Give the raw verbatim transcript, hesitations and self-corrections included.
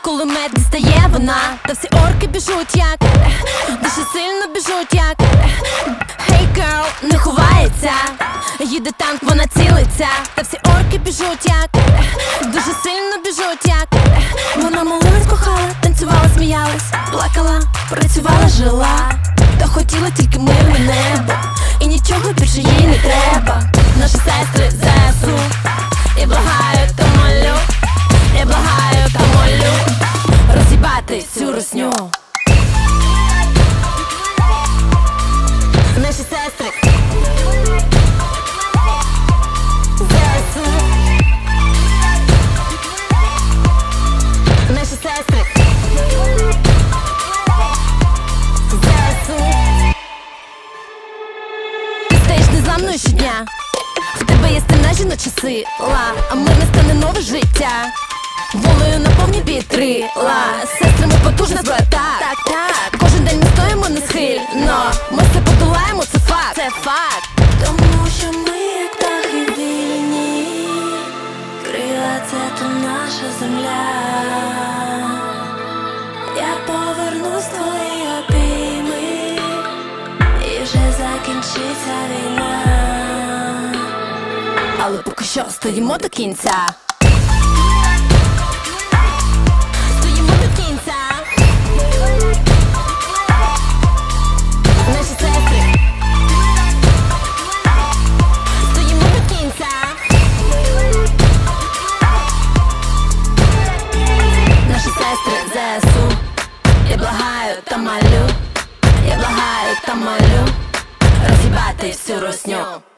кулемет дістає вона, та всі орки біжуть як, дуже сильно біжуть як. Hey girl, не ховається, їде танк, вона цілиться, та всі орки біжуть як, дуже сильно біжуть як. Вона молилась, кохала, танцювала, сміялась, плакала, працювала, жила, та хотіла тільки мирне небо, і нічого більше їй не треба. Наші сестри ЗСУ, я благаю та молю, я благаю та молю, роз'їбати всю русню. Наші сестри ЗСУ, наші сестри ЗСУ. Ти стаєш незламною щодня, в тебе є стена жіноча сила, а ми не стане нове життя. Волею наповні вітрила, з сестрами потужна зброя, так, так, так. Кожен день ми стоїмо несхильно, ми все подолаємо, це факт, це факт. Тому що ми як птахи вільні, крила — це то наша земля. Я повернусь в твої обійми, і вже закінчиться війна. Але поки що стоїмо до кінця. Стоїмо до кінця. Наші сестри. Стоїмо до кінця. Наші сестри ЗСУ. Я благаю та молю, я благаю та молю, роз'їбати всю русню.